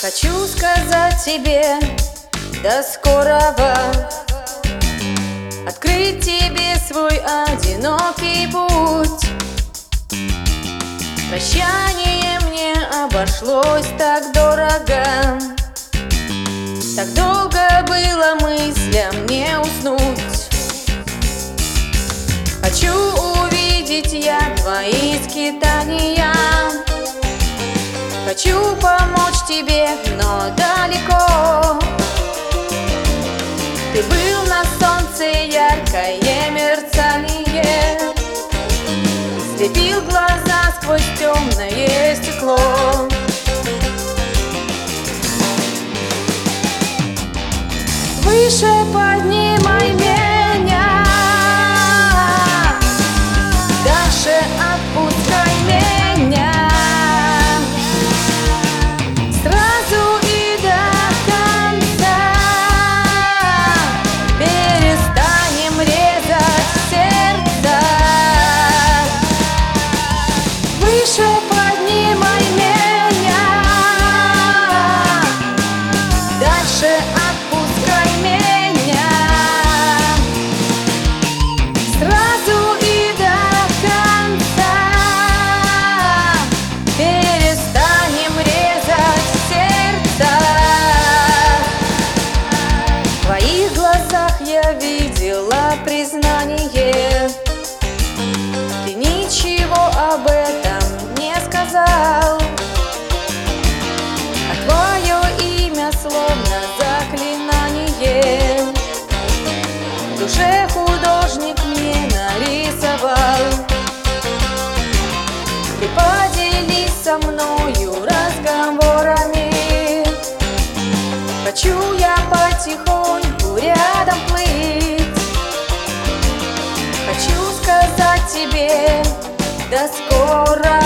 Хочу сказать тебе до скорого, открыть тебе свой одинокий путь. Прощание мне обошлось так дорого, так долго было мыслям не уснуть. Хочу увидеть я твои скитания, хочу помочь тебе, но далеко. Ты был на солнце, яркое мерцание, слепил глаза сквозь темное стекло. Выше поднимай меня, дальше отпускай меня, сразу и до конца. Перестанем резать сердца. Выше поднимай меня, дальше отпускай меня, сразу и до конца. Перестанем резать сердца. В твоих глазах я видела признание, ты ничего об этом не сказал, а твое имя словно заклинание в душе художник мне нарисовал. Ты поделись со мною разговорами, хочу я потихоньку рядом плыть. Хочу сказать тебе до скорого.